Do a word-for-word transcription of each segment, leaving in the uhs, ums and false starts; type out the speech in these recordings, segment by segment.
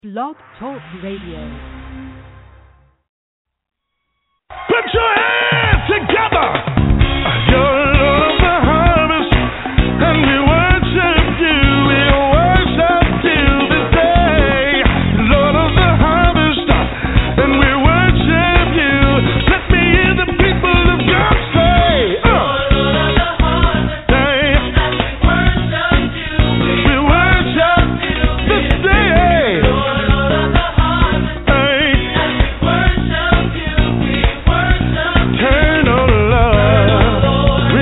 Blog Talk Radio. Put your hands together. You're Lord of the harvest, and we worship you. We worship you this day. Lord of the harvest, and we worship you. Let me hear the people of God say, uh. Lord of the harvest, day. And we worship you. We worship you this day. Lord of the harvest, day. And we worship you. We worship eternal love. We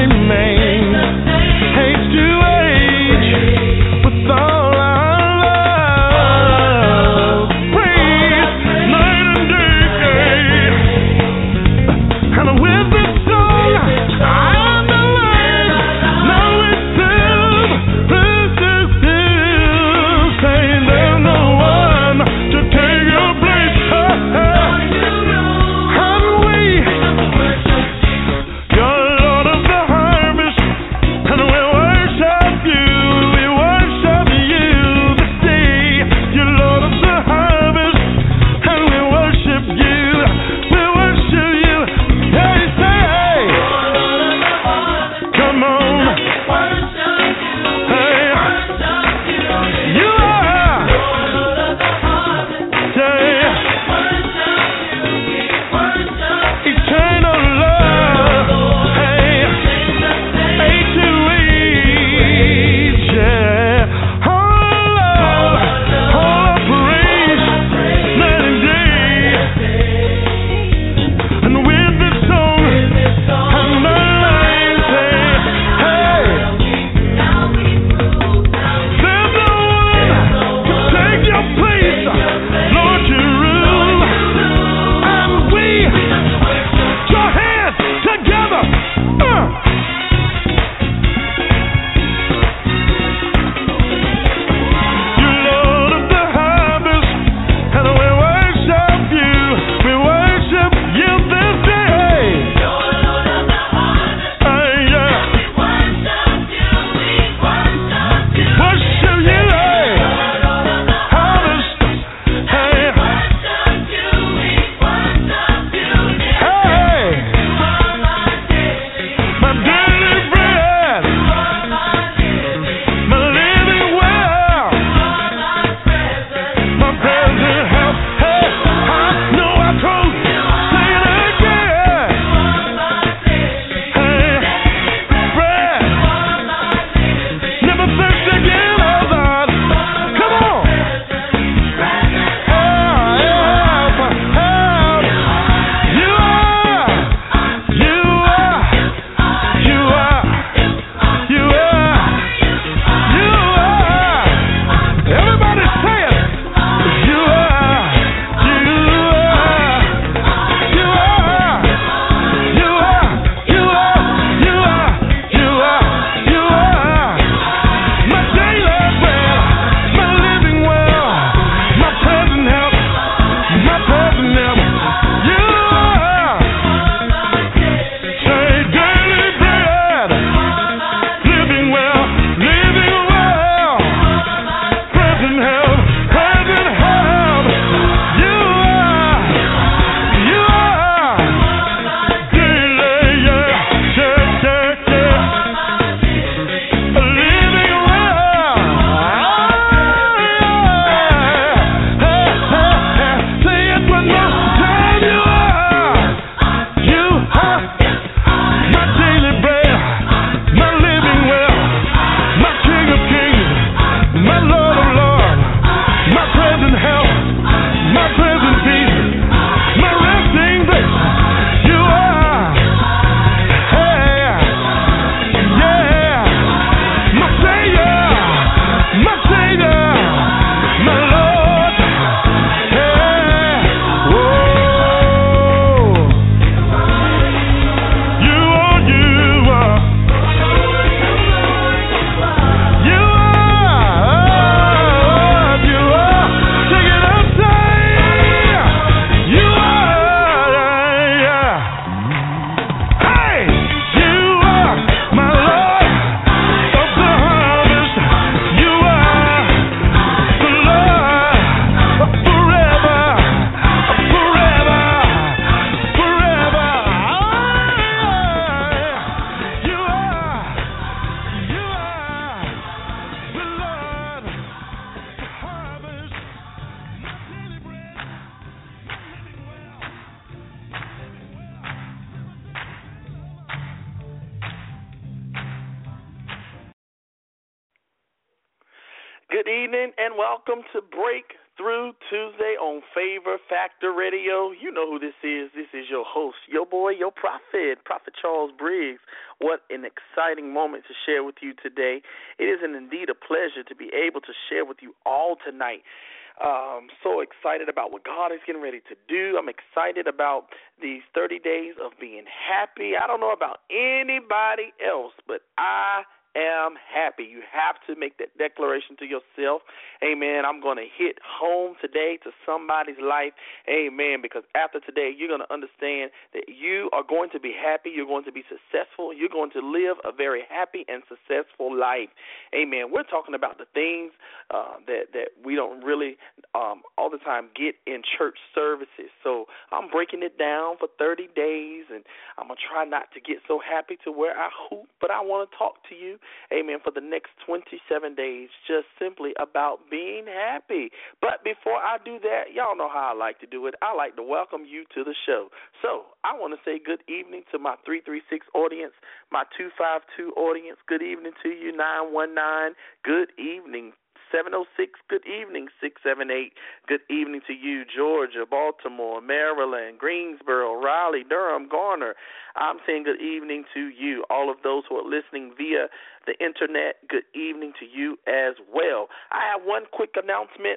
evening and welcome to Breakthrough Tuesday on Favor Factor Radio. You know who this is. This is your host, your boy, your prophet, Prophet Charles Briggs. What an exciting moment to share with you today. It is indeed a pleasure to be able to share with you all tonight. Um, so excited about what God is getting ready to do. I'm excited about these thirty days of being happy. I don't know about anybody else, but I am happy. You have to make that declaration to yourself. Amen. I'm going to hit home today to somebody's life. Amen. Because after today, you're going to understand that you are going to be happy. You're going to be successful. You're going to live a very happy and successful life. Amen. We're talking about the things uh, that, that we don't really um, all the time get in church services. So I'm breaking it down for thirty days, and I'm going to try not to get so happy to where I hoop, but I want to talk to you, amen, for the next twenty-seven days, just simply about being happy. But before I do that, y'all know how I like to do it. I like to welcome you to the show. So I want to say good evening to my three three six audience, my two five two audience. Good evening to you, nine one nine. Good evening, seven oh six, good evening, six seven eight. Good evening to you, Georgia, Baltimore, Maryland, Greensboro, Raleigh, Durham, Garner. I'm saying good evening to you, all of those who are listening via the internet. Good evening to you as well. I have one quick announcement.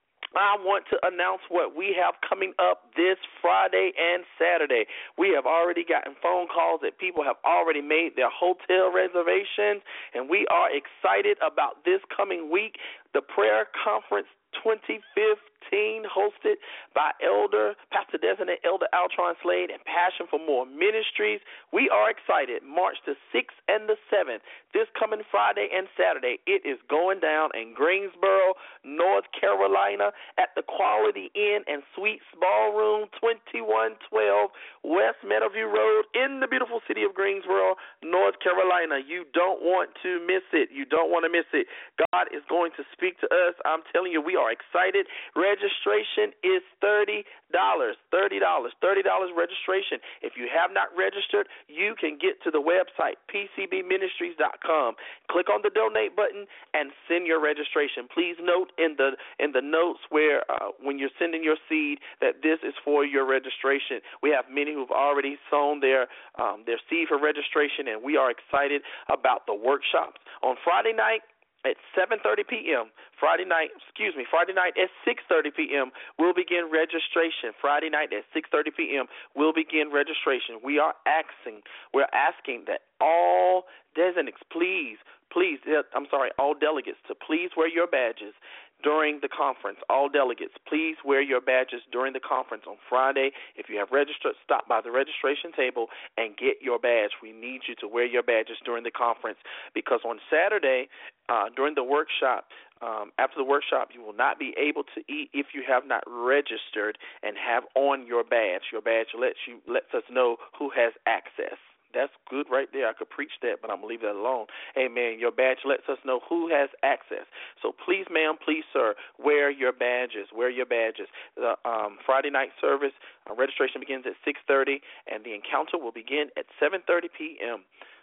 I want to announce what we have coming up this Friday and Saturday. We have already gotten phone calls that people have already made their hotel reservations, and we are excited about this coming week, the Prayer Conference twenty fifteen, hosted by Elder, Pastor Designate Elder Altron Slade and Passion for More Ministries. We are excited. March the sixth and the seventh, this coming Friday and Saturday. It is going down in Greensboro, North Carolina, at the Quality Inn and Suites Ballroom, twenty-one twelve West Meadowview Road in the beautiful city of Greensboro, North Carolina. You don't want to miss it. You don't want to miss it. God is going to speak to us. I'm telling you, we are excited. Registration is thirty dollars. thirty dollars. thirty dollars registration. If you have not registered, you can get to the website, p c b ministries dot com. Click on the donate button and send your registration. Please note in the in the notes where uh, when you're sending your seed that this is for your registration. We have many who've already sown their um, their seed for registration, and we are excited about the workshops. On Friday night, at seven thirty p.m., Friday night, excuse me, Friday night at six thirty p.m., we'll begin registration. Friday night at six thirty p.m., we'll begin registration. We are asking, we're asking that all designates, please, please, I'm sorry, all delegates to please wear your badges during the conference. All delegates, please wear your badges during the conference on Friday. If you have registered, stop by the registration table and get your badge. We need you to wear your badges during the conference, because on Saturday, uh, during the workshop, um, after the workshop, you will not be able to eat if you have not registered and have on your badge. Your badge lets you lets us know who has access. That's good right there. I could preach that, but I'm going to leave that alone. Amen. Your badge lets us know who has access. So please, ma'am, please, sir, wear your badges. Wear your badges. The um, Friday night service, uh, registration begins at six thirty, and the encounter will begin at seven thirty p.m.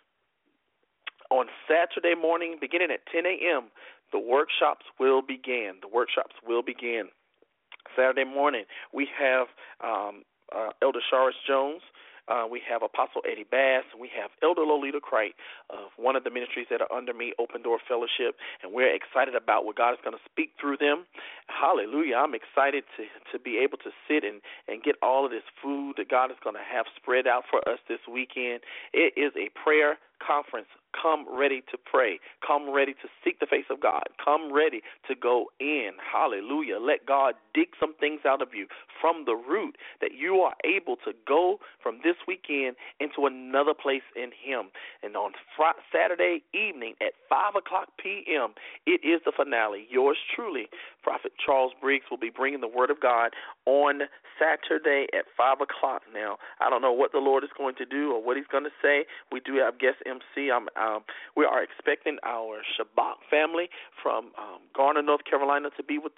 On Saturday morning, beginning at ten a.m., the workshops will begin. The workshops will begin. Saturday morning, we have um, uh, Elder Sharis Jones. Uh, we have Apostle Eddie Bass. We have Elder Lolita Cright of one of the ministries that are under me, Open Door Fellowship, and we're excited about what God is going to speak through them. Hallelujah. I'm excited to, to be able to sit and, and get all of this food that God is going to have spread out for us this weekend. It is a prayer conference. Come ready to pray. Come ready to seek the face of God. Come ready to go in. Hallelujah. Let God dig some things out of you from the root, that you are able to go from this weekend into another place in Him. And on Friday, Saturday evening at five o'clock p.m., it is the finale. Yours truly, Prophet Charles Briggs, will be bringing the Word of God on Saturday at five o'clock. Now, I don't know what the Lord is going to do or what He's going to say. We do have guest M C. I'm Um, we are expecting our Shabbat family from um, Garner, North Carolina, to be with us.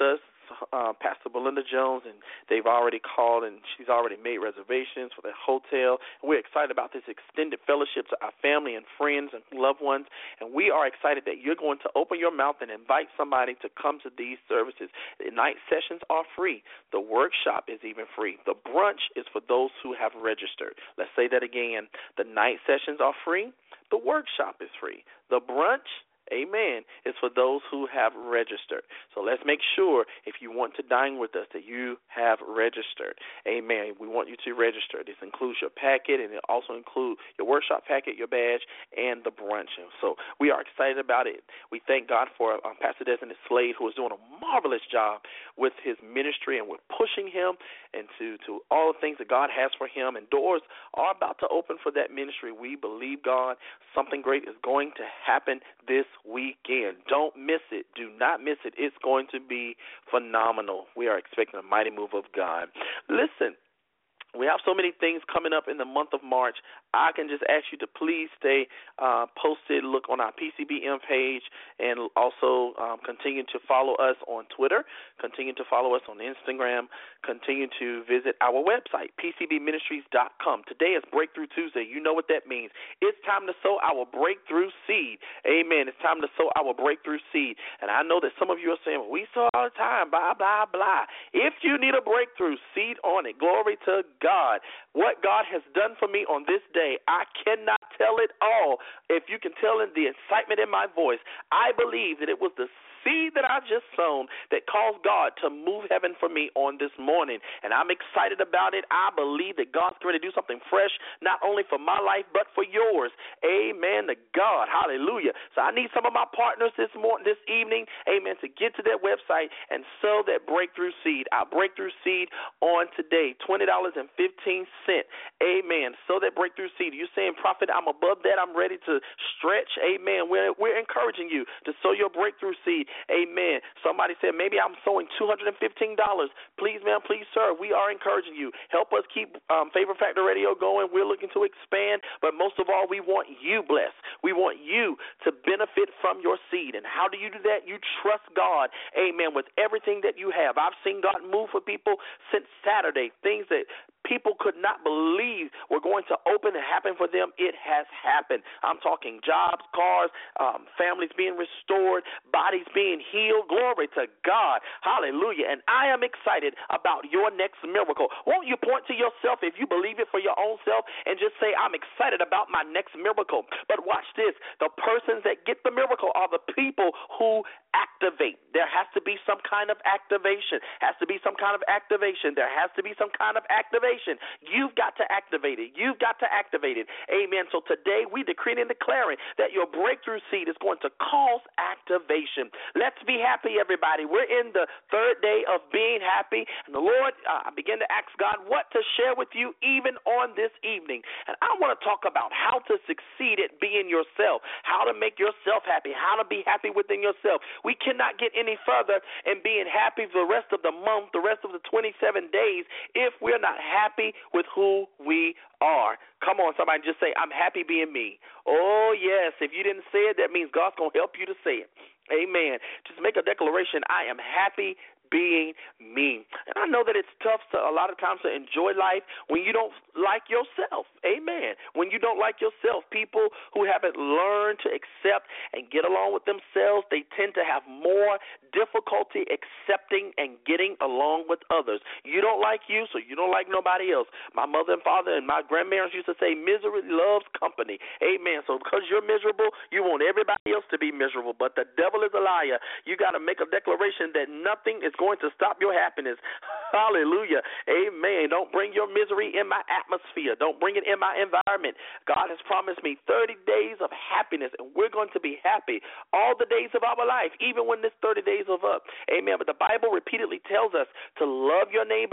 uh, Pastor Belinda Jones, and they've already called, and she's already made reservations for the hotel. And we're excited about this extended fellowship to our family and friends and loved ones, and we are excited that you're going to open your mouth and invite somebody to come to these services. The night sessions are free. The workshop is even free. The brunch is for those who have registered. Let's say that again. The night sessions are free. The workshop is free. The brunch, amen, is for those who have registered. So let's make sure, if you want to dine with us, that you have registered. Amen. We want you to register. This includes your packet, and it also includes your workshop packet, your badge, and the brunch. And so we are excited about it. We thank God for um, Pastor Desmond Slade, who is doing a marvelous job with his ministry, and we're pushing him into to all the things that God has for him. And doors are about to open for that ministry. We believe God. Something great is going to happen this weekend. Don't miss it. Do not miss it. It's going to be phenomenal. We are expecting a mighty move of God. Listen, we have so many things coming up in the month of March. I can just ask you to please stay uh, posted, look on our P C B M page, and also um, continue to follow us on Twitter, continue to follow us on Instagram, continue to visit our website, P C B ministries dot com. Today is Breakthrough Tuesday. You know what that means. It's time to sow our breakthrough seed. Amen. It's time to sow our breakthrough seed. And I know that some of you are saying, well, we sow all the time, blah, blah, blah. If you need a breakthrough, seed on it. Glory to God. What God has done for me on this day, I cannot tell it all. If you can tell in the excitement in my voice, I believe that it was the seed that I just sown that caused God to move heaven for me on this morning. And I'm excited about it. I believe that God's going to do something fresh, not only for my life, but for yours. Amen to God. Hallelujah. So I need some of my partners this morning, this evening, amen, to get to that website and sow that breakthrough seed. Our breakthrough seed on today, twenty dollars and fifteen cents. Amen. Sow that breakthrough seed. You're saying, Prophet, I'm above that. I'm ready to stretch. Amen. We're, we're encouraging you to sow your breakthrough seed. Amen. Somebody said, maybe I'm sowing two hundred fifteen dollars. Please, ma'am, please, sir, we are encouraging you. Help us keep um, Favor Factor Radio going. We're looking to expand, but most of all, we want you blessed. We want you to benefit from your seed. And how do you do that? You trust God, amen, with everything that you have. I've seen God move for people since Saturday, things that people could not believe were going to open and happen for them. It has happened. I'm talking jobs, cars, um, families being restored, bodies being healed. Glory to God. Hallelujah. And I am excited about your next miracle. Won't you point to yourself if you believe it for your own self and just say, I'm excited about my next miracle. But watch this. The persons that get the miracle are the people who activate. There has to be some kind of activation. Has to be some kind of activation. There has to be some kind of activation. You've got to activate it. You've got to activate it. Amen. So today we decree and declaring that your breakthrough seed is going to cause activation. Let's be happy, everybody. We're in the third day of being happy. And the Lord, uh, I began to ask God what to share with you even on this evening. And I want to talk about how to succeed at being yourself, how to make yourself happy, how to be happy within yourself. We cannot get any further in being happy for the rest of the month, the rest of the twenty-seven days, if we're not happy happy with who we are. Come on, somebody just say, I'm happy being me. Oh, yes. If you didn't say it, that means God's going to help you to say it. Amen. Just make a declaration, I am happy being me. And I know that it's tough to, a lot of times to enjoy life when you don't like yourself. Amen. When you don't like yourself, people who haven't learned to accept and get along with themselves, they tend to have more difficulty accepting and getting along with others. You don't like you, so you don't like nobody else. My mother and father and my grandparents used to say, misery loves company. Amen. So because you're miserable, you want everybody else to be miserable. But the devil is a liar. You got to make a declaration that nothing is going to stop your happiness. Hallelujah. Amen. Don't bring your misery in my atmosphere. Don't bring it in my environment. God has promised me thirty days of happiness, and we're going to be happy all the days of our life, even when this thirty days is up. Amen. But the Bible repeatedly tells us to love your neighbor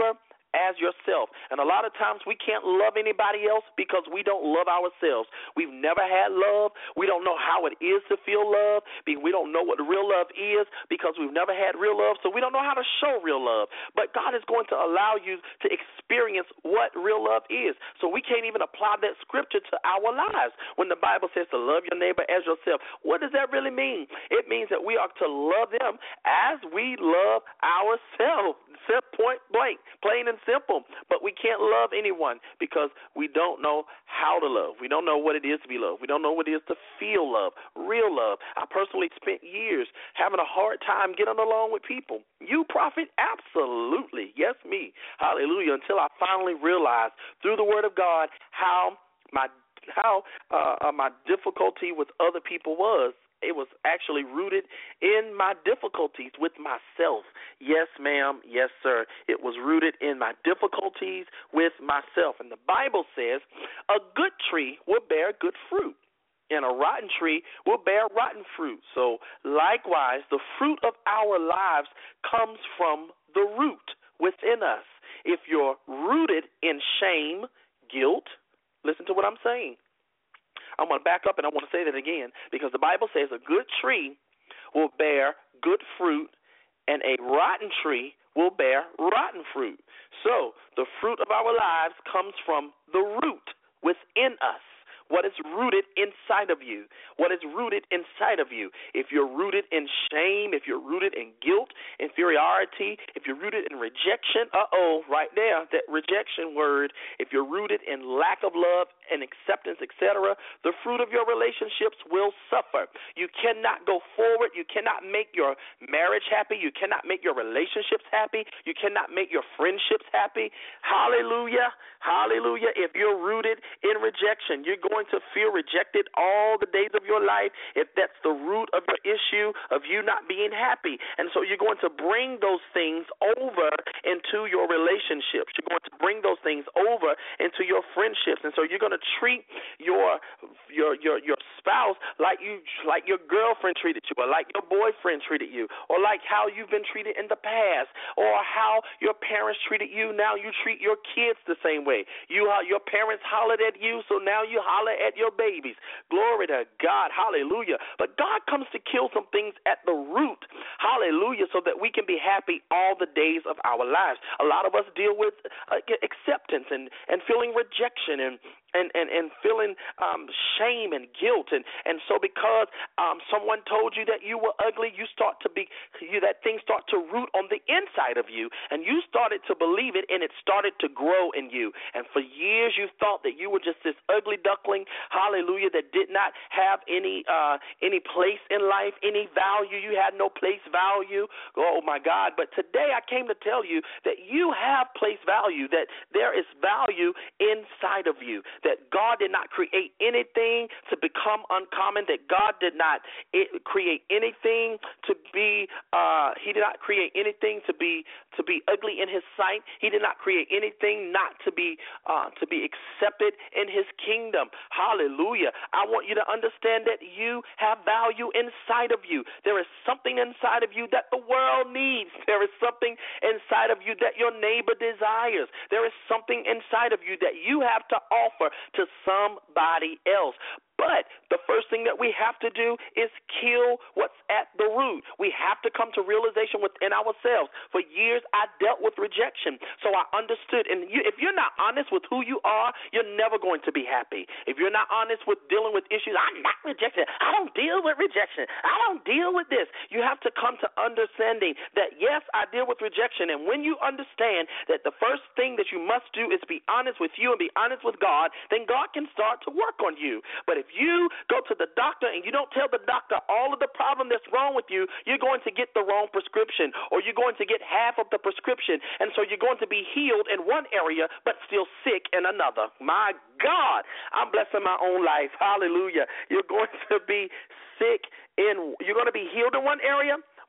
as yourself. And a lot of times we can't love anybody else because we don't love ourselves. We've never had love. We don't know how it is to feel love. We don't know what real love is because we've never had real love, so we don't know how to show real love. But God is going to allow you to experience what real love is. So we can't even apply that scripture to our lives. When the Bible says to love your neighbor as yourself, what does that really mean? It means that we are to love them as we love ourselves. Point blank, plain and simple. But we can't love anyone because we don't know how to love. We don't know what it is to be loved. We don't know what it is to feel love, real love. I personally spent years having a hard time getting along with people. You, prophet? Absolutely. Yes, me. Hallelujah. Until I finally realized through the word of God how my how uh, my difficulty with other people was. It was actually rooted in my difficulties with myself. Yes, ma'am. Yes, sir. It was rooted in my difficulties with myself. And the Bible says a good tree will bear good fruit, and a rotten tree will bear rotten fruit. So likewise, the fruit of our lives comes from the root within us. If you're rooted in shame, guilt, listen to what I'm saying. I'm going to back up and I want to say that again because the Bible says a good tree will bear good fruit and a rotten tree will bear rotten fruit. So the fruit of our lives comes from the root within us. What is rooted inside of you? What is rooted inside of you? If you're rooted in shame, if you're rooted in guilt, inferiority, if you're rooted in rejection, uh-oh, right there, that rejection word, if you're rooted in lack of love and acceptance, et cetera, the fruit of your relationships will suffer. You cannot go forward. You cannot make your marriage happy. You cannot make your relationships happy. You cannot make your friendships happy. Hallelujah. Hallelujah. If you're rooted in rejection, you're going to feel rejected all the days of your life if that's the root of your issue of you not being happy. And so you're going to bring those things over into your relationships. You're going to bring those things over into your friendships. And so you're going to treat your your your your spouse like you like your girlfriend treated you, or like your boyfriend treated you, or like how you've been treated in the past, or how your parents treated you. Now you treat your kids the same way. You uh, your parents hollered at you, so now you holler at your babies. Glory to God. Hallelujah. But God comes to kill some things at the root. Hallelujah. So that we can be happy all the days of our lives. A lot of us deal with uh, acceptance and, and feeling rejection and And, and, and feeling um, shame and guilt. And, and so because um, someone told you that you were ugly, you start to be, you, that thing start to root on the inside of you, and you started to believe it, and it started to grow in you. And for years you thought that you were just this ugly duckling, hallelujah, that did not have any uh, any place in life, any value. You had no place value. Oh, my God. But today I came to tell you that you have place value, that there is value inside of you, that God did not create anything to become uncommon, that God did not create anything to be, uh, he did not create anything to be to be ugly in his sight. He did not create anything not to be uh, to be accepted in his kingdom. Hallelujah. I want you to understand that you have value inside of you. There is something inside of you that the world needs. There is something inside of you that your neighbor desires. There is something inside of you that you have to offer to somebody else. But the first thing that we have to do is kill what's at the root. We have to come to realization within ourselves. For years, I dealt with rejection, so I understood. And you, if you're not honest with who you are, you're never going to be happy. If you're not honest with dealing with issues, I'm not rejected. I don't deal with rejection. I don't deal with this. You have to come to understanding that, yes, I deal with rejection. And when you understand that the first thing that you must do is be honest with you and be honest with God, then God can start to work on you. But if you go to the doctor and you don't tell the doctor all of the problem that's wrong with you, you're going to get the wrong prescription, or you're going to get half of the prescription. And so you're going to be healed in one area but still sick in another. My God, I'm blessing my own life. Hallelujah. You're going to be sick in, you're going to be healed in one area,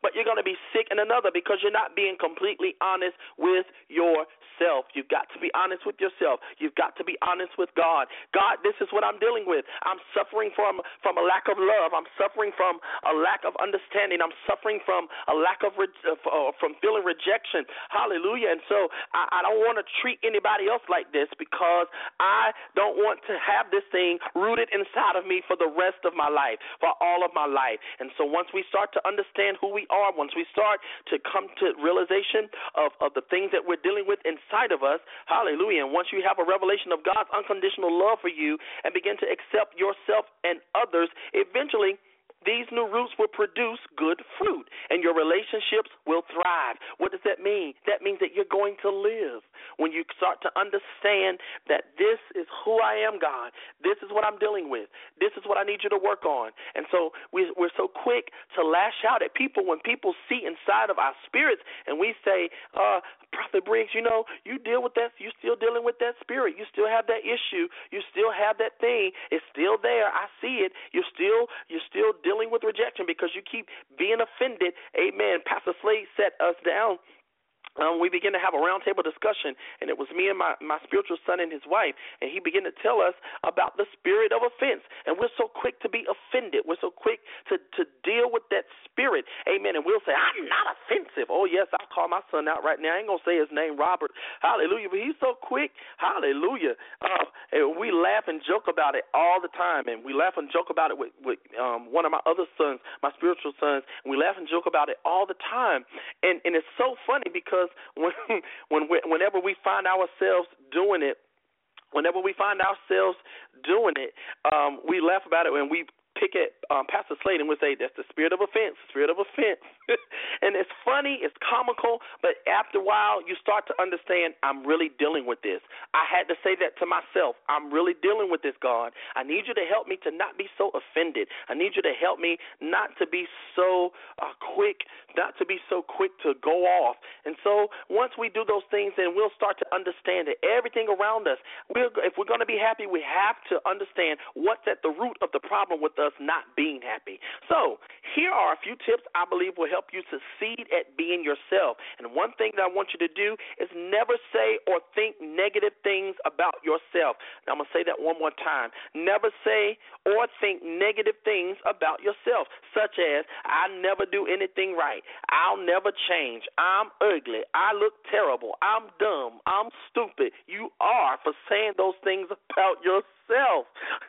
but you're going to be sick in another because you're not being completely honest with yourself. You've got to be honest with yourself. You've got to be honest with God. God, this is what I'm dealing with. I'm suffering from, from a lack of love. I'm suffering from a lack of understanding. I'm suffering from a lack of, re- uh, from feeling rejection. Hallelujah. And so I, I don't want to treat anybody else like this because I don't want to have this thing rooted inside of me for the rest of my life, for all of my life. And so once we start to understand who we are, once we start to come to realization of, of the things that we're dealing with inside of us, hallelujah, and once you have a revelation of God's unconditional love for you and begin to accept yourself and others, eventually these new roots will produce good fruit, and your relationships will thrive. What does that mean? That means that you're going to live. When you start to understand that this is who I am, God, this is what I'm dealing with, this is what I need you to work on. And so we, we're so quick to lash out at people when people see inside of our spirits, and we say, uh, Prophet Briggs, you know, you deal with that, you're still dealing with that spirit. You still have that issue. You still have that thing. It's still there. I see it. You're still, you're still dealing with rejection because you keep being offended. Amen. Pastor Slade set us down. Um, we began to have a roundtable discussion, and it was me and my, my spiritual son and his wife, and he began to tell us about the spirit of offense. And we're so quick to be offended. We're so quick to, to deal with that spirit. Amen. And we'll say, I'm not offensive. Oh, yes, I'll call my son out right now. I ain't going to say his name, Robert. Hallelujah. But he's so quick. Hallelujah. Uh, and we laugh and joke about it all the time, and we laugh and joke about it with, with um, one of my other sons, my spiritual sons, and we laugh and joke about it all the time. And, and it's so funny because When, when, whenever we find ourselves doing it, whenever we find ourselves doing it, um, we laugh about it and we pick at um, Pastor Slade and we say, that's the spirit of offense, spirit of offense. And it's funny, it's comical, but after a while you start to understand I'm really dealing with this. I had to say that to myself. I'm really dealing with this, God. I need you to help me to not be so offended. I need you to help me not to be so uh, quick, not to be so quick to go off. And so once we do those things, then we'll start to understand that everything around us, we're, if we're going to be happy, we have to understand what's at the root of the problem with us not being happy. So here are a few tips I believe will help you succeed at being yourself. And one thing that I want you to do is never say or think negative things about yourself. Now, I'm going to say that one more time. Never say or think negative things about yourself, such as, I never do anything right. I'll never change. I'm ugly. I look terrible. I'm dumb. I'm stupid. You are for saying those things about yourself.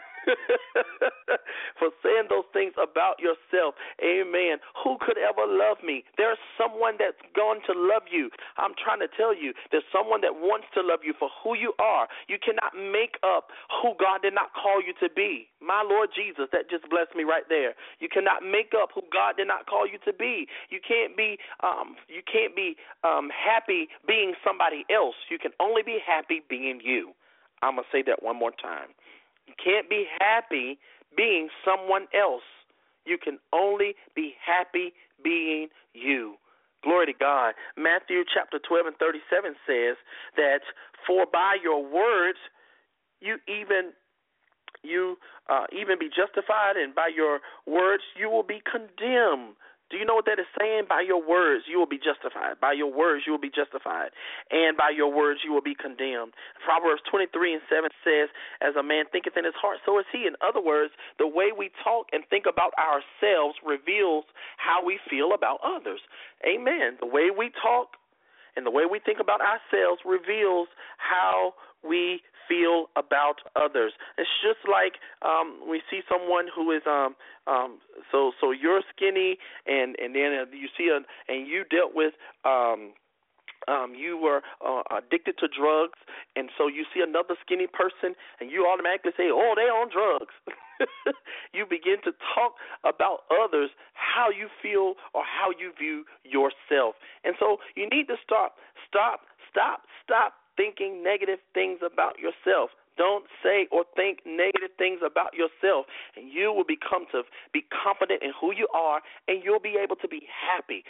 For saying those things about yourself. Amen. Who could ever love me? There's someone that's going to love you. I'm trying to tell you, there's someone that wants to love you for who you are. You cannot make up who God did not call you to be. My Lord Jesus, that just blessed me right there. You cannot make up who God did not call you to be. You can't be um, you can't be um, happy being somebody else. You can only be happy being you. I'm going to say that one more time. You can't be happy being someone else. You can only be happy being you. Glory to God. Matthew chapter twelve and thirty-seven says that, for by your words you even you uh, even be justified, and by your words you will be condemned. Do you know what that is saying? By your words, you will be justified. By your words, you will be justified. And by your words, you will be condemned. Proverbs twenty-three and seven says, as a man thinketh in his heart, so is he. In other words, the way we talk and think about ourselves reveals how we feel about others. Amen. The way we talk and the way we think about ourselves reveals how we feel about others. It's just like um, we see someone who is um um so so you're skinny, and and then you see a and you dealt with um. Um, you were uh, addicted to drugs, and so you see another skinny person, and you automatically say, oh, they're on drugs. You begin to talk about others, how you feel or how you view yourself. And so you need to stop, stop, stop, stop thinking negative things about yourself. Don't say or think negative things about yourself, and you will become to be confident in who you are, and you'll be able to be happy.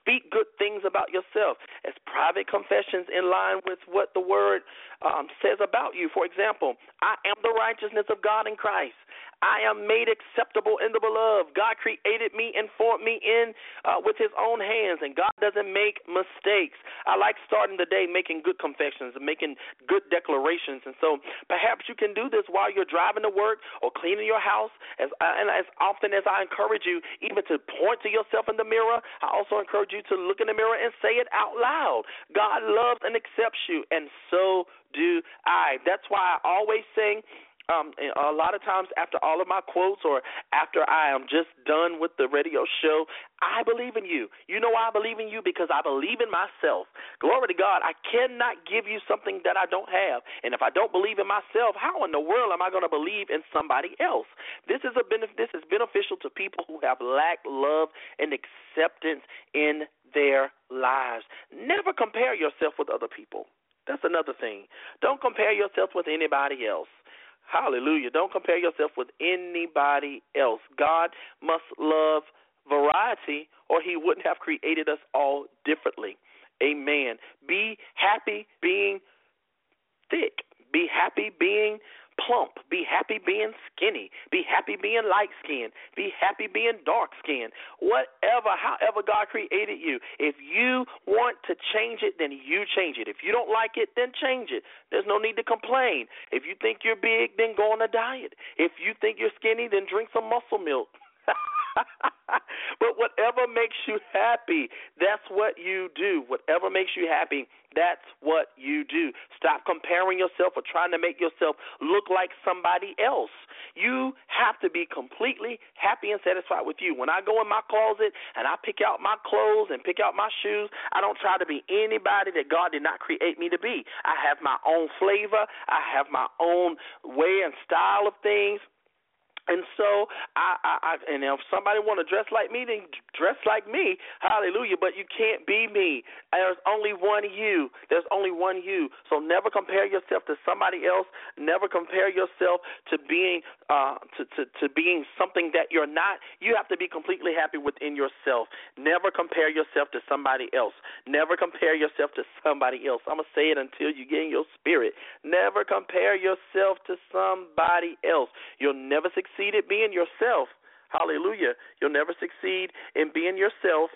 Speak good things about yourself as private confessions in line with what the Word um, says about you. For example, I am the righteousness of God in Christ. I am made acceptable in the beloved. God created me and formed me in uh, with his own hands, and God doesn't make mistakes. I like starting the day making good confessions and making good declarations. And so perhaps you can do this while you're driving to work or cleaning your house. As uh, and as often as I encourage you even to point to yourself in the mirror, I also encourage you to look in the mirror and say it out loud. God loves and accepts you, and so do I. That's why I always sing. Um, a lot of times after all of my quotes or after I am just done with the radio show, I believe in you. You know why I believe in you? Because I believe in myself. Glory to God. I cannot give you something that I don't have. And if I don't believe in myself, how in the world am I going to believe in somebody else? This is a benef- This is beneficial to people who have lacked love and acceptance in their lives. Never compare yourself with other people. That's another thing. Don't compare yourself with anybody else. Hallelujah. Don't compare yourself with anybody else. God must love variety, or he wouldn't have created us all differently. Amen. Be happy being thick. Be happy being plump. Be happy being skinny. Be happy being light-skinned. Be happy being dark-skinned. Whatever, however God created you. If you want to change it, then you change it. If you don't like it, then change it. There's no need to complain. If you think you're big, then go on a diet. If you think you're skinny, then drink some muscle milk. But whatever makes you happy, that's what you do. Whatever makes you happy, that's what you do. Stop comparing yourself or trying to make yourself look like somebody else. You have to be completely happy and satisfied with you. When I go in my closet and I pick out my clothes and pick out my shoes, I don't try to be anybody that God did not create me to be. I have my own flavor. I have my own way and style of things. And so, I, I, I and if somebody want to dress like me, then dress like me. Hallelujah. But you can't be me. There's only one you. There's only one you. So never compare yourself to somebody else. Never compare yourself to being uh, to, to, to being something that you're not. You have to be completely happy within yourself. Never compare yourself to somebody else. Never compare yourself to somebody else. I'm going to say it until you get in your spirit. Never compare yourself to somebody else. You'll never succeed at being yourself. Hallelujah. You'll never succeed in being yourself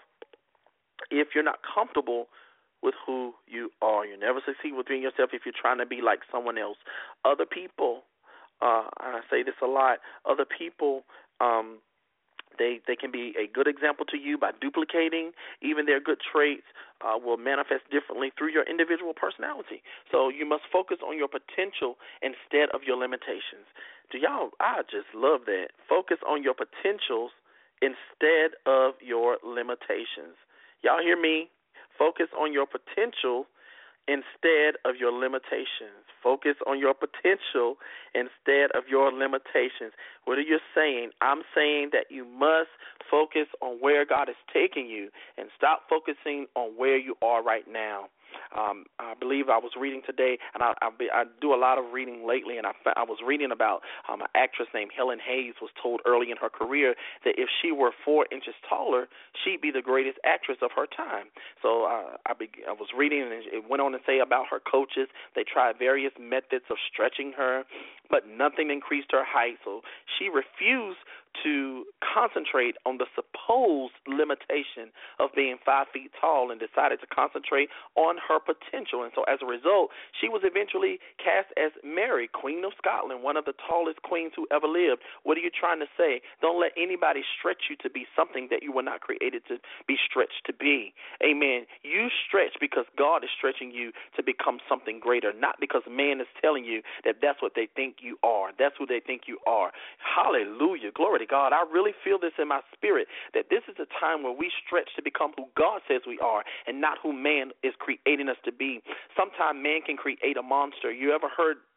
if you're not comfortable with who you are. You'll never succeed with being yourself if you're trying to be like someone else. Other people, uh, I say this a lot, other people, um, They they can be a good example to you by duplicating. Even their good traits uh, will manifest differently through your individual personality. So you must focus on your potential instead of your limitations. Do y'all, I just love that. Focus on your potentials instead of your limitations. Y'all hear me? Focus on your potential instead of your limitations. Focus on your potential instead of your limitations. What are you saying? I'm saying that you must focus on where God is taking you and stop focusing on where you are right now. Um, I believe I was reading today, and I, I, I do a lot of reading lately, and I, I was reading about um, an actress named Helen Hayes was told early in her career that if she were four inches taller, she'd be the greatest actress of her time. So uh, I, be, I was reading, and it went on to say about her coaches. They tried various methods of stretching her, but nothing increased her height, so she refused to concentrate on the supposed limitation of being five feet tall and decided to concentrate on her potential. And so as a result, she was eventually cast as Mary, Queen of Scotland, one of the tallest queens who ever lived. What are you trying to say? Don't let anybody stretch you to be something that you were not created to be stretched to be. Amen. You stretch because God is stretching you to become something greater, not because man is telling you that that's what they think you are. That's who they think you are. Hallelujah. Glory to God. I really feel this in my spirit, that this is a time where we stretch to become who God says we are and not who man is creating us to be. Sometimes man can create a monster. You ever heard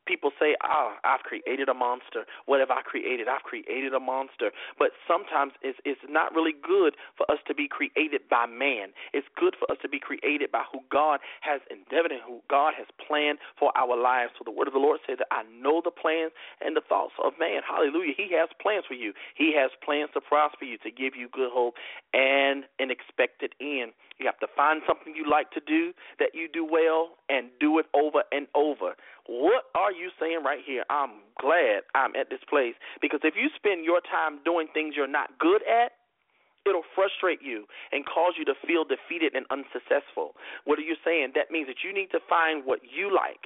People say, ah, I've created a monster. What have I created? I've created a monster. But sometimes it's, it's not really good for us to be created by man. It's good for us to be created by who God has endeavored and who God has planned for our lives. So the word of the Lord says that I know the plans and the thoughts of man. Hallelujah. He has plans for you. He has plans to prosper you, to give you good hope and an expected end. You have to find something you like to do that you do well and do it over and over. What are you saying right here? I'm glad I'm at this place, because if you spend your time doing things you're not good at, it'll frustrate you and cause you to feel defeated and unsuccessful. What are you saying? That means that you need to find what you like.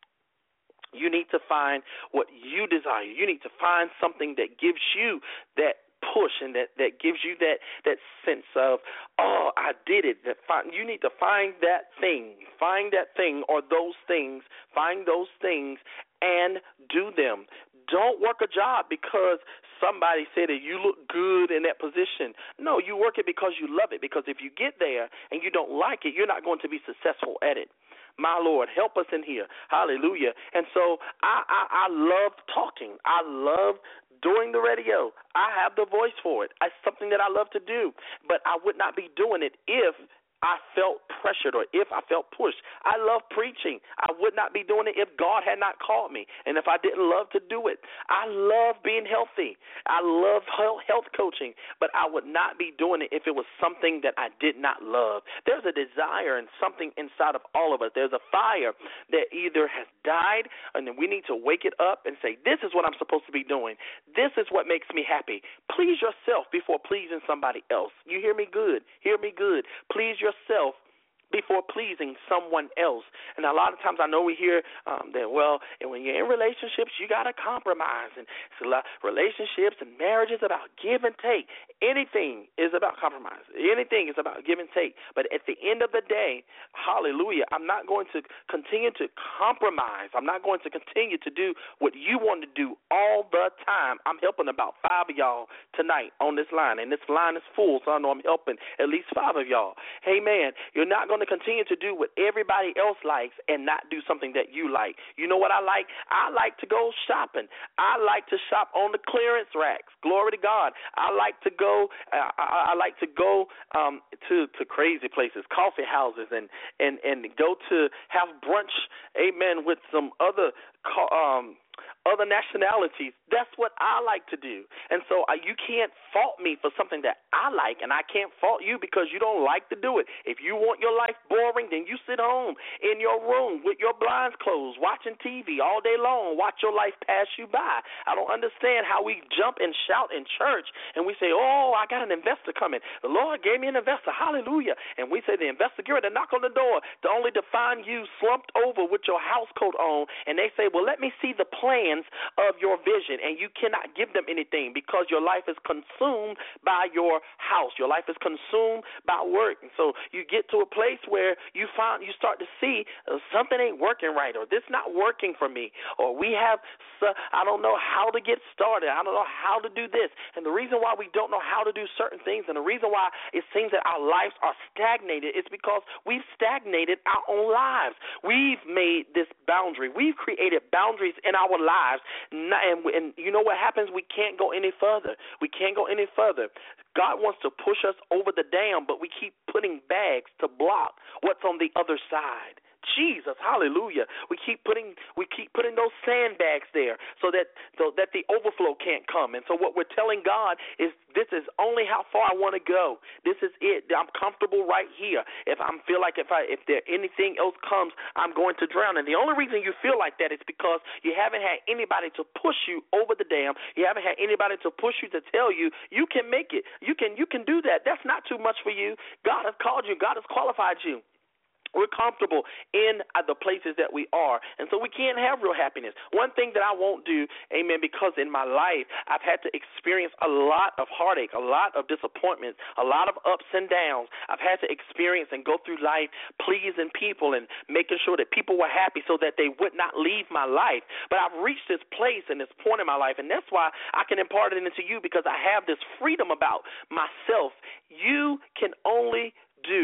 You need to find what you desire. You need to find something that gives you that push and that, that gives you that, that sense of, oh, I did it. That find, you need to find that thing. Find that thing or those things. Find those things and do them. Don't work a job because somebody said that you look good in that position. No, you work it because you love it, because if you get there and you don't like it, you're not going to be successful at it. My Lord, help us in here. Hallelujah. And so I, I, I love talking. I love doing the radio. I have the voice for it. It's something that I love to do, but I would not be doing it if I felt pressured or if I felt pushed. I love preaching. I would not be doing it if God had not called me and if I didn't love to do it. I love being healthy. I love health coaching, but I would not be doing it if it was something that I did not love. There's a desire and something inside of all of us. There's a fire that either has died and then we need to wake it up and say, this is what I'm supposed to be doing. This is what makes me happy. Please yourself before pleasing somebody else. You hear me good? Hear me good. Please yourself Yourself before pleasing someone else. And a lot of times I know we hear um, that, well, and when you're in relationships, you got to compromise. And it's a lot, relationships and marriage is about give and take. Anything is about compromise. Anything is about give and take. But at the end of the day, hallelujah, I'm not going to continue to compromise. I'm not going to continue to do what you want to do all the time. I'm helping about five of y'all tonight on this line, and this line is full, so I know I'm helping at least five of y'all. Hey, man, you're not going to continue to do what everybody else likes and not do something that you like. You know what I like? I like to go shopping. I like to shop on the clearance racks. Glory to God. I like to go. Uh, I, I like to go um, to to crazy places, coffee houses, and and and go to have brunch. Amen. With some other um. other nationalities. That's what I like to do. And so uh, you can't fault me for something that I like, and I can't fault you because you don't like to do it. If you want your life boring, then you sit home in your room with your blinds closed, watching T V all day long, watch your life pass you by. I don't understand how we jump and shout in church, and we say, oh, I got an investor coming. The Lord gave me an investor. Hallelujah. And we say the investor, get ready to knock on the door to only to find you slumped over with your house coat on, and they say, well, let me see the plan of your vision, and you cannot give them anything because your life is consumed by your house. Your life is consumed by work. And so you get to a place where you find you start to see uh, something ain't working right, or this not working for me, or we have uh, I don't know how to get started. I don't know how to do this. And the reason why we don't know how to do certain things, and the reason why it seems that our lives are stagnated, is because we've stagnated our own lives. We've made this boundary. We've created boundaries in our lives. And, and you know what happens? We can't go any further. We can't go any further. God wants to push us over the dam, but we keep putting bags to block what's on the other side. Jesus, hallelujah. We keep putting we keep putting those sandbags there so that so that the overflow can't come. And so what we're telling God is, this is only how far I want to go. This is it. I'm comfortable right here. If I feel like if I if there anything else comes, I'm going to drown. And the only reason you feel like that is because you haven't had anybody to push you over the dam. You haven't had anybody to push you to tell you you can make it. You can you can do that. That's not too much for you. God has called you. God has qualified you. We're comfortable in the places that we are, and so we can't have real happiness. One thing that I won't do, amen, because in my life I've had to experience a lot of heartache, a lot of disappointments, a lot of ups and downs. I've had to experience and go through life pleasing people and making sure that people were happy so that they would not leave my life. But I've reached this place and this point in my life, and that's why I can impart it into you, because I have this freedom about myself. You can only do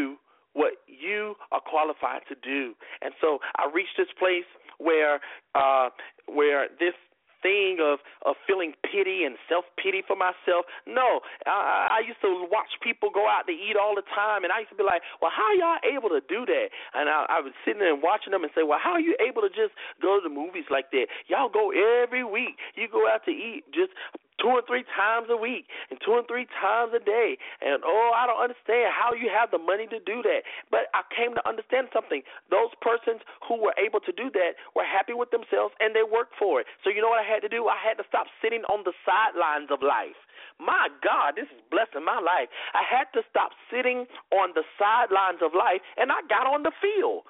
what you are qualified to do. And so I reached this place where uh, where this thing of, of feeling pity and self-pity for myself. No, I, I used to watch people go out to eat all the time, and I used to be like, well, how are y'all able to do that? And I, I was sitting there and watching them and say, well, how are you able to just go to the movies like that? Y'all go every week. You go out to eat just two or three times a week and two or three times a day. And, oh, I don't understand how you have the money to do that. But I came to understand something. Those persons who were able to do that were happy with themselves, and they worked for it. So you know what I had to do? I had to stop sitting on the sidelines of life. My God, this is blessing my life. I had to stop sitting on the sidelines of life, and I got on the field.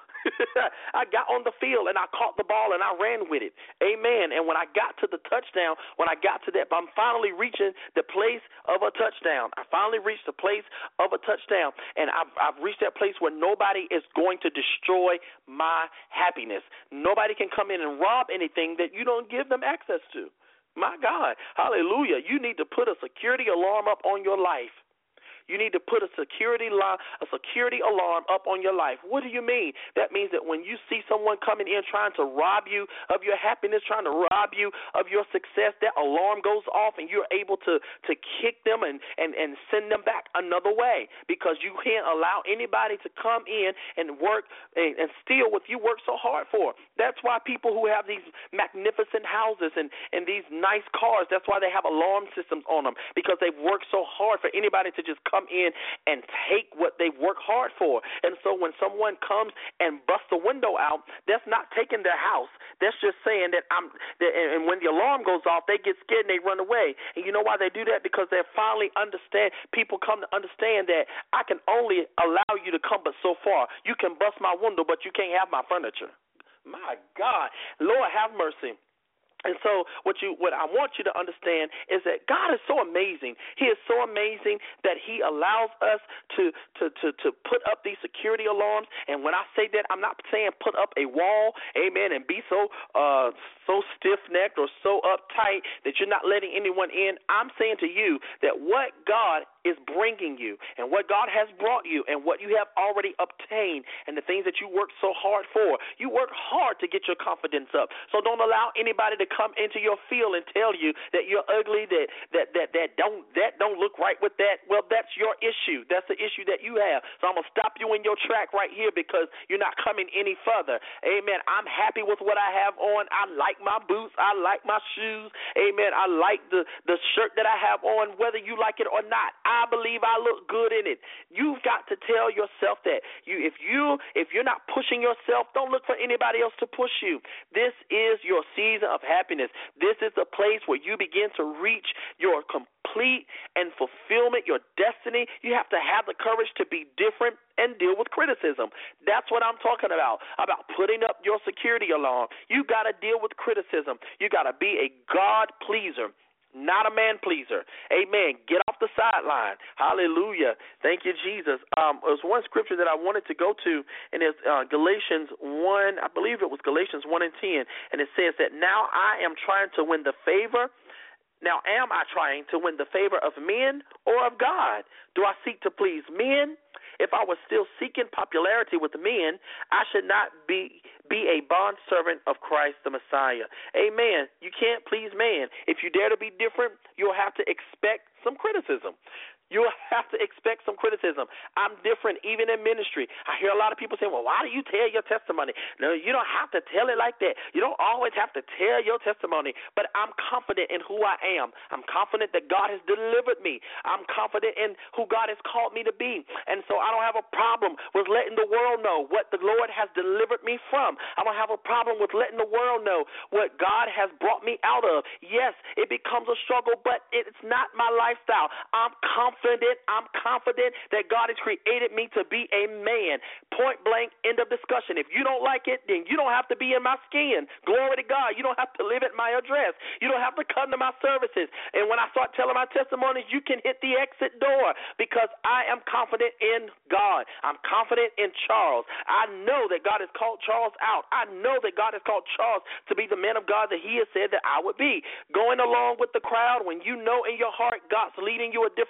I got on the field, and I caught the ball, and I ran with it. Amen. And when I got to the touchdown, when I got to that, I'm finally reaching the place of a touchdown. I finally reached the place of a touchdown, and I've, I've reached that place where nobody is going to destroy my happiness. Nobody can come in and rob anything that you don't give them access to. My God, hallelujah. You need to put a security alarm up on your life. You need to put a security line, a security alarm up on your life. What do you mean? That means that when you see someone coming in trying to rob you of your happiness, trying to rob you of your success, that alarm goes off and you're able to, to kick them and, and, and send them back another way, because you can't allow anybody to come in and work and, and steal what you work so hard for. That's why people who have these magnificent houses and, and these nice cars, that's why they have alarm systems on them, because they've worked so hard for anybody to just come in and take what they work hard for. And so when someone comes and busts the window out, that's not taking their house. That's just saying that I'm that, and when the alarm goes off, they get scared and they run away. And you know why they do that? Because they finally understand, people come to understand that I can only allow you to come but so far. You can bust my window, but you can't have my furniture. My God, Lord have mercy. And so what you, what I want you to understand is that God is so amazing. He is so amazing that he allows us to, to, to, to put up these security alarms. And when I say that, I'm not saying put up a wall, amen, and be so uh, so stiff-necked or so uptight that you're not letting anyone in. I'm saying to you that what God is bringing you and what God has brought you and what you have already obtained and the things that you work so hard for, you work hard to get your confidence up. So don't allow anybody to come into your field and tell you that you're ugly, that that that that don't that don't look right with that. Well, that's your issue. That's the issue that you have. So I'm gonna stop you in your track right here because you're not coming any further. Amen. I'm happy with what I have on. I like my boots. I like my shoes. Amen. I like the the shirt that I have on, whether you like it or not. I believe I look good in it. You've got to tell yourself that. You if you if you're not pushing yourself, don't look for anybody else to push you. This is your season of happiness. This is the place where you begin to reach your complete and fulfillment, your destiny. You have to have the courage to be different and deal with criticism. That's what I'm talking about, about putting up your security alarm. You got to deal with criticism. You got to be a God pleaser, not a man pleaser. Amen. Get off the sideline. Hallelujah. Thank you, Jesus. Um, there's one scripture that I wanted to go to, and it's uh, Galatians one, I believe it was Galatians one and ten, and it says that now I am trying to win the favor. Now am I trying to win the favor of men or of God? Do I seek to please men? If I was still seeking popularity with men, I should not be be a bondservant of Christ the Messiah. Amen. You can't please man. If you dare to be different, you'll have to expect some criticism. You'll have to expect some criticism. I'm different even in ministry. I hear a lot of people saying, well, why do you tell your testimony? No, you don't have to tell it like that. You don't always have to tell your testimony, but I'm confident in who I am. I'm confident that God has delivered me. I'm confident in who God has called me to be, and so I don't have a problem with letting the world know what the Lord has delivered me from. I don't have a problem with letting the world know what God has brought me out of. Yes, it becomes a struggle, but it's not my lifestyle. I'm confident I'm confident that God has created me to be a man. Point blank, end of discussion. If you don't like it, then you don't have to be in my skin. Glory to God. You don't have to live at my address. You don't have to come to my services. And when I start telling my testimonies, you can hit the exit door because I am confident in God. I'm confident in Charles. I know that God has called Charles out. I know that God has called Charles to be the man of God that he has said that I would be. Going along with the crowd when you know in your heart God's leading you a different way,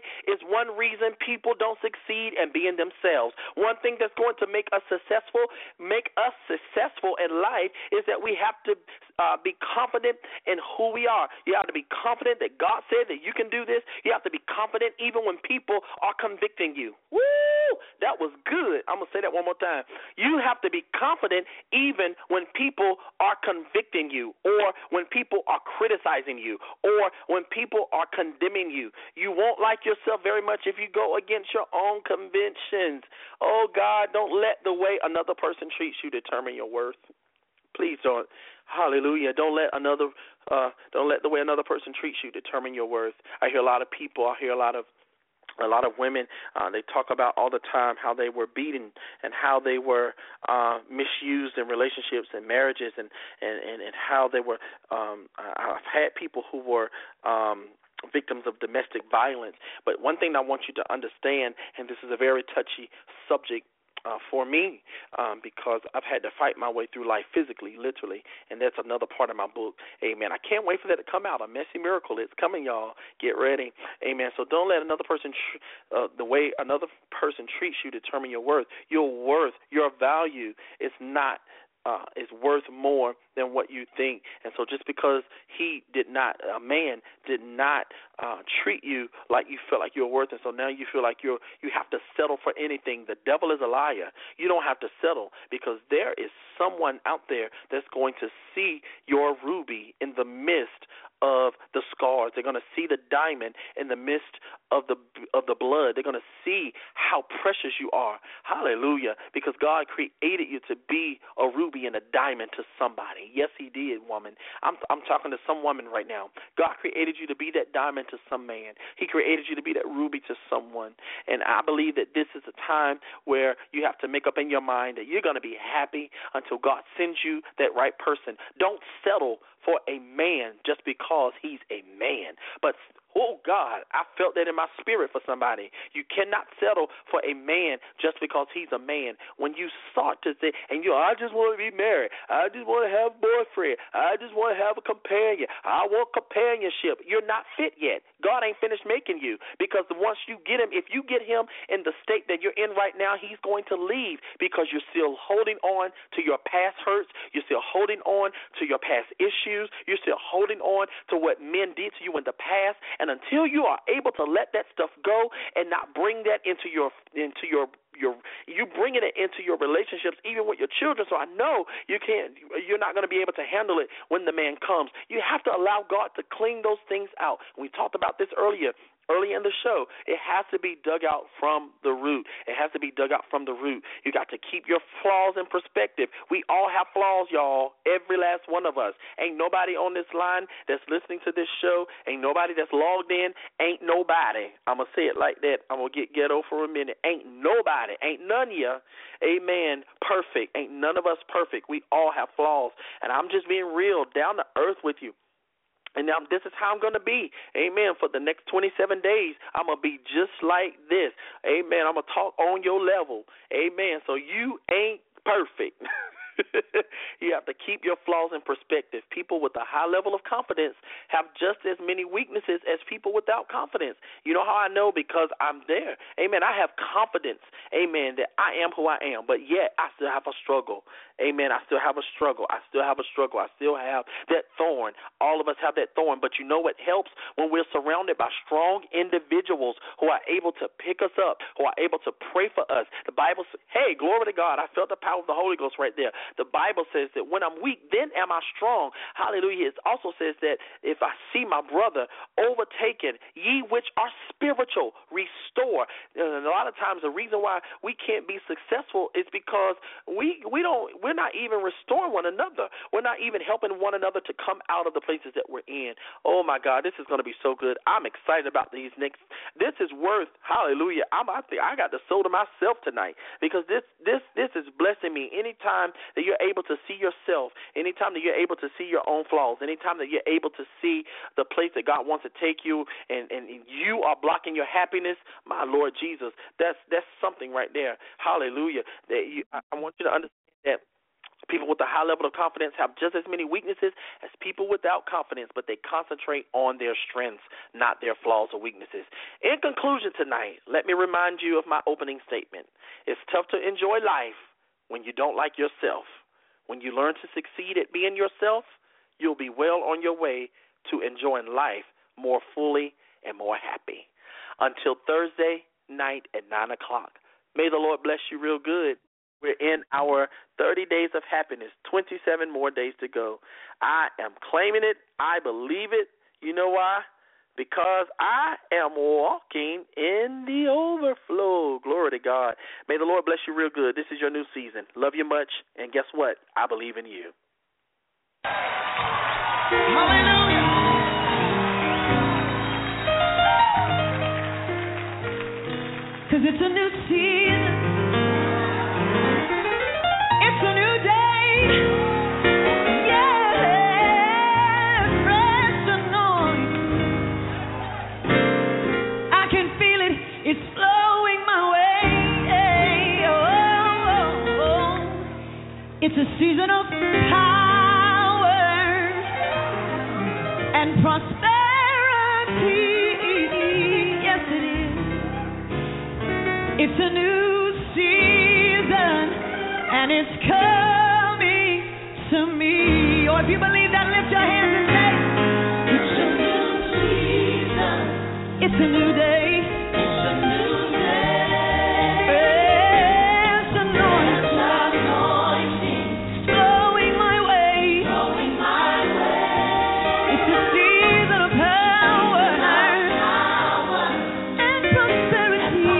is one reason people don't succeed in being themselves. One thing that's going to make us successful, make us successful in life is that we have to uh, be confident in who we are. You have to be confident that God said that you can do this. You have to be confident even when people are convicting you. Woo! That was good. I'm going to say that one more time. You have to be confident even when people are convicting you, or when people are criticizing you, or when people are condemning you. You won't like yourself very much if you go against your own convictions. Oh, God, don't let the way another person treats you determine your worth. Please don't. Hallelujah. Don't let another uh, don't let the way another person treats you determine your worth. I hear a lot of people, I hear a lot of A lot of women, uh, they talk about all the time how they were beaten and how they were uh, misused in relationships and marriages, and, and, and, and how they were, um, I've had people who were um, victims of domestic violence. But one thing I want you to understand, and this is a very touchy subject, Uh, for me, um, because I've had to fight my way through life physically, literally, and that's another part of my book. Amen. I can't wait for that to come out. A Messy Miracle. It's coming, y'all. Get ready. Amen. So don't let another person, tr- uh, the way another person treats you determine your worth. Your worth, your value is not Uh, is worth more than what you think. And so just because he did not, a man did not uh, treat you like you felt like you're worth, and so now you feel like you're, you have to settle for anything. The devil is a liar. You don't have to settle, because there is someone out there that's going to see your ruby in the midst of the scars. They're going to see the diamond in the midst of the of the blood. They're going to see how precious you are. Hallelujah. Because God created you to be a ruby and a diamond to somebody. Yes, he did, woman. I'm I'm talking to some woman right now. God created you to be that diamond to some man. He created you to be that ruby to someone. And I believe that this is a time where you have to make up in your mind that you're going to be happy until God sends you that right person. Don't settle for a man just because he's a man. But, oh, God, I felt that in my spirit for somebody. You cannot settle for a man just because he's a man. When you start to say, and you know, I just want to be married. I just want to have a boyfriend. I just want to have a companion. I want companionship. You're not fit yet. God ain't finished making you, because once you get him, if you get him in the state that you're in right now, he's going to leave because you're still holding on to your past hurts. You're still holding on to your past issues. You're still holding on to what men did to you in the past, and until you are able to let that stuff go and not bring that into your into your your you bringing it into your relationships, even with your children. So I know you can't. You're not going to be able to handle it when the man comes. You have to allow God to clean those things out. We talked about this earlier. Early in the show, it has to be dug out from the root. It has to be dug out from the root. You got to keep your flaws in perspective. We all have flaws, y'all. Every last one of us. Ain't nobody on this line that's listening to this show. Ain't nobody that's logged in. Ain't nobody. I'm going to say it like that. I'm going to get ghetto for a minute. Ain't nobody. Ain't none of you. Amen. Perfect. Ain't none of us perfect. We all have flaws. And I'm just being real, down to earth with you. And now this is how I'm going to be. Amen. For the next twenty-seven days, I'm going to be just like this. Amen. I'm going to talk on your level. Amen. So you ain't perfect. You have to keep your flaws in perspective. People with a high level of confidence have just as many weaknesses as people without confidence. You know how I know? Because I'm there. Amen. I have confidence, amen, that I am who I am, but yet I still have a struggle. Amen. I still have a struggle. I still have a struggle. I still have that thorn. All of us have that thorn, but you know what helps? When we're surrounded by strong individuals who are able to pick us up, who are able to pray for us. The Bible says, hey, glory to God, I felt the power of the Holy Ghost right there. The Bible says that when I'm weak, then am I strong. Hallelujah. It also says that if I see my brother overtaken, ye which are spiritual, restore. And a lot of times the reason why we can't be successful is because we we don't we're not even restoring one another. We're not even helping one another to come out of the places that we're in. Oh my God, this is going to be so good. I'm excited about these next. This is worth. Hallelujah. I'm I think I got the soul to myself tonight, because this this this is blessing me. Anytime that you're able to see yourself, anytime that you're able to see your own flaws, anytime that you're able to see the place that God wants to take you, and, and you are blocking your happiness, my Lord Jesus, that's that's something right there. Hallelujah. That you, I, I want you to understand that People with a high level of confidence have just as many weaknesses as people without confidence, but they concentrate on their strengths, not their flaws or weaknesses. In conclusion tonight, let me remind you of my opening statement. It's tough to enjoy life when you don't like yourself. When you learn to succeed at being yourself, you'll be well on your way to enjoying life more fully and more happy. Until Thursday night at nine o'clock, may the Lord bless you real good. We're in our thirty days of happiness, twenty-seven more days to go. I am claiming it. I believe it. You know why? Because I am walking in the overflow. Glory to God. May the Lord bless you real good. This is your new season. Love you much. And guess what? I believe in you. Hallelujah. Because it's a new season. It's a new day. Yeah, fresh anointing. I can feel it. It's flowing my way. Oh, oh, oh. It's a season of power and prosperity. Yes, it is. It's a new season, and it's coming to me. Or if you believe that, lift your hands and say, it's a new season. It's a new day. It's a new day. It's anointing. It's anointing. Flowing my way. Flowing my way. It's a season of power. Power. And prosperity.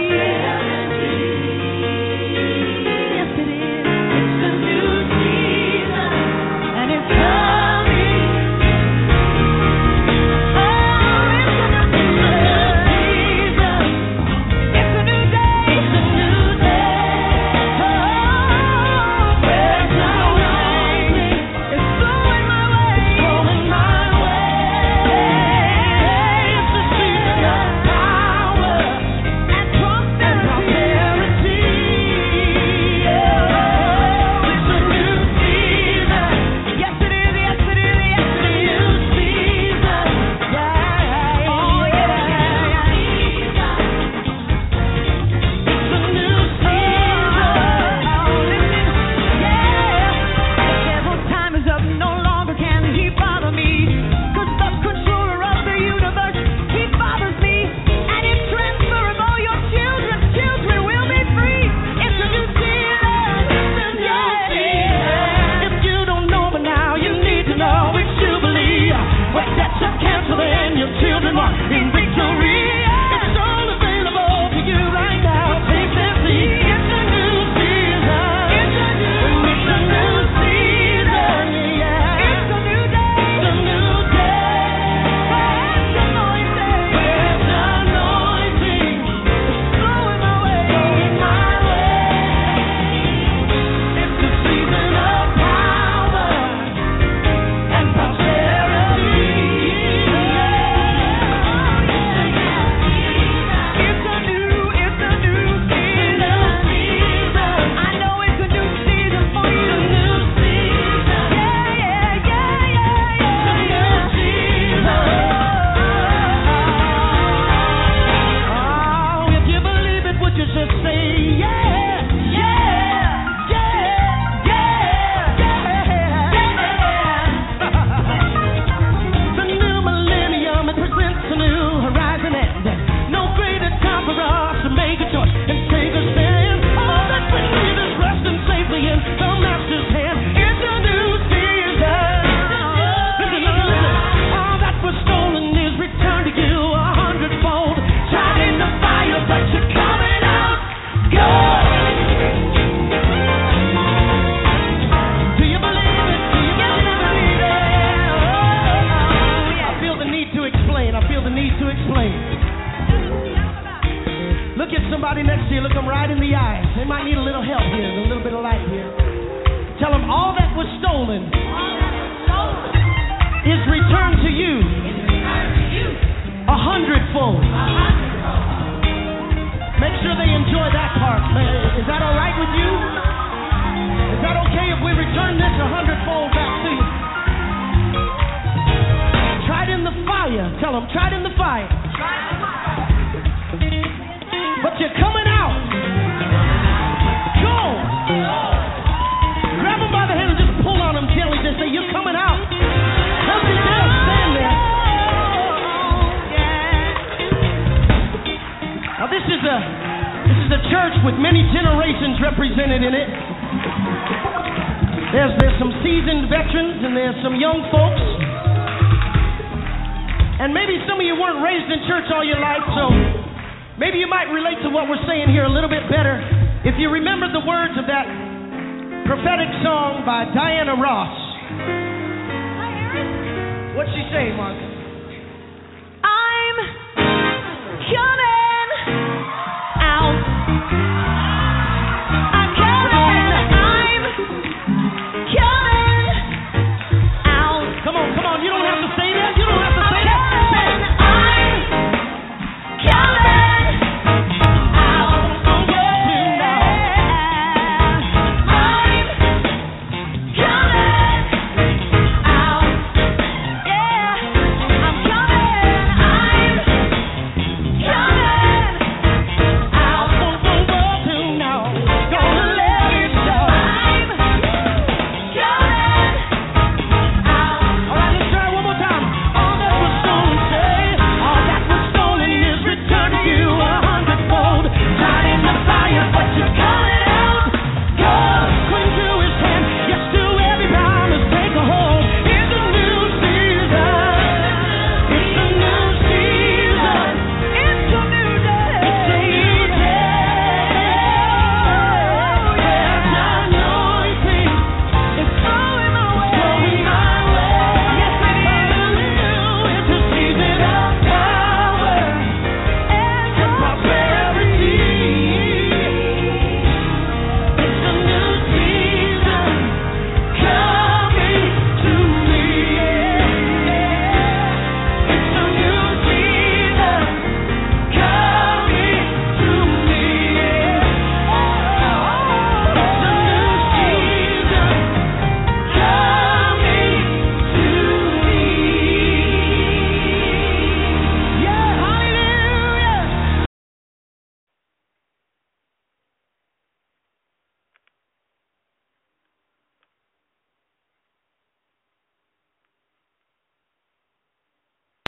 Somebody next to you, look them right in the eyes. They might need a little help here, a little bit of light here. Tell them all that was stolen is returned to you a hundredfold. Make sure they enjoy that part. Is that all right with you? Is that okay if we return this a hundredfold back to you? Tried in the fire. Tell them, tried in the fire. But you're coming out. Go. Grab them by the hand and just pull on them gently. Just say, you're coming out. Don't you dare stand there. Now this is a this is a church with many generations represented in it. There's there's some seasoned veterans and there's some young folks. And maybe some of you weren't raised in church all your life, so maybe you might relate to what we're saying here a little bit better if you remember the words of that prophetic song by Diana Ross. What'd she say, Mark? I'm gonna